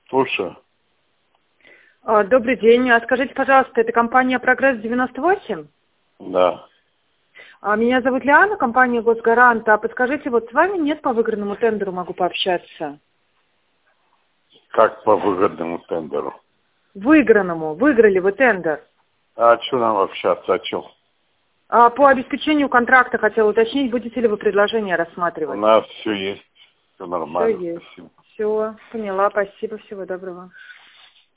Слушаю. Добрый день. Скажите, пожалуйста, это компания «Прогресс-98»? Да. Меня зовут Лиана, компания «Госгарант». Подскажите, вот с вами нет по выигранному тендеру могу пообщаться? Как по выгодному тендеру? Выигранному. Выиграли вы тендер. А что нам общаться? О чем? По обеспечению контракта хотела уточнить, будете ли вы предложение У рассматривать? нас все есть. Все Все нормально. есть. Спасибо. Все, поняла. Спасибо. Всего доброго.